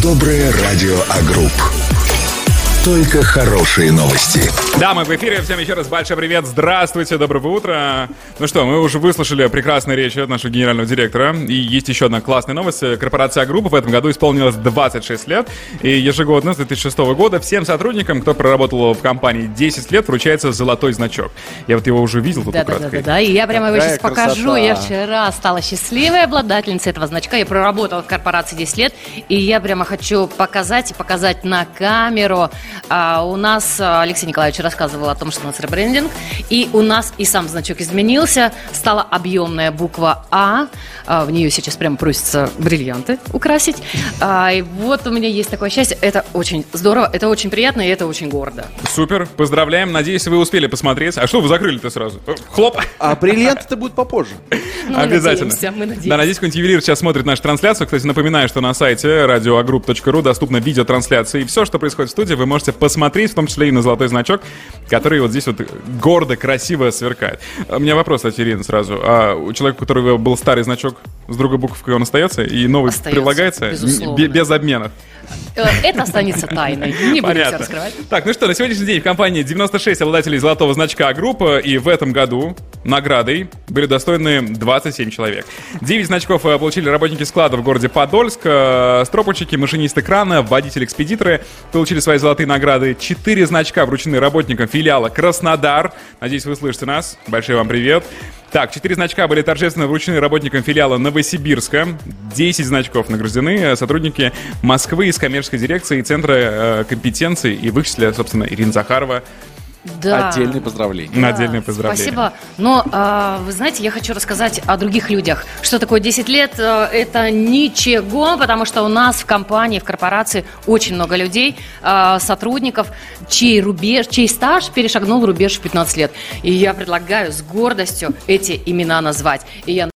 Доброе радио Агрупп. Только хорошие новости. Да, мы в эфире. Всем еще раз большой привет. Здравствуйте, доброго утра. Ну что, мы уже выслушали прекрасные речи от нашего генерального директора. И есть еще одна классная новость. Корпорация Агрупп в этом году исполнилось 26 лет. И ежегодно с 2006 года всем сотрудникам, кто проработал в компании 10 лет, вручается золотой значок. Я вот его уже видел тут украдкой. Да, и я прямо его сейчас красота. покажу. Я вчера стала счастливой обладательницей этого значка. Я проработала в корпорации 10 лет. И я прямо хочу показать на камеру. У нас Алексей Николаевич рассказывал о том, что у нас ребрендинг, и у нас и сам значок изменился, стала объемная буква А, в нее сейчас прямо просятся бриллианты украсить, и вот у меня есть такое счастье, это очень здорово, это очень приятно, и это очень гордо. Супер, поздравляем, надеюсь, вы успели посмотреть. А что вы закрыли-то сразу? Хлоп! А бриллианты-то будут попозже. Обязательно. Мы надеемся. Да, надеюсь, какой-нибудь ювелир сейчас смотрит нашу трансляцию. Кстати, напоминаю, что на сайте radioagrup.ru доступна видеотрансляция. И все, что происходит в студии, вы можете посмотреть, в том числе и на золотой значок, который вот здесь вот гордо, красиво сверкает. У меня вопрос, кстати, Ирина, сразу. А у человека, у которого был старый значок с другой буковкой, он остается? И новый прилагается? Безусловно. Без обменов? Это останется тайной, не будем все раскрывать. Так, ну что, на сегодняшний день в компании 96 обладателей золотого значка группы, и в этом году наградой были достойны 27 человек. 9 значков получили работники склада в городе Подольск, стропольщики, машинисты крана, водители-экспедиторы получили свои золотые награды. 4 значка вручены работникам филиала Краснодар. Надеюсь, вы слышите нас. Большой вам привет. Так, 4 значка были торжественно вручены работникам филиала Новосибирска. 10 значков награждены сотрудники Москвы из коммерческой дирекции и Центра компетенций. И в их числе, собственно, Ирина Захарова. Да. Отдельные поздравления. Отдельные поздравления. Спасибо. Но, вы знаете, я хочу рассказать о других людях. Что такое 10 лет? Это ничего, потому что у нас в компании, в корпорации очень много людей, сотрудников, чей стаж перешагнул рубеж в 15 лет. И я предлагаю с гордостью эти имена назвать. И я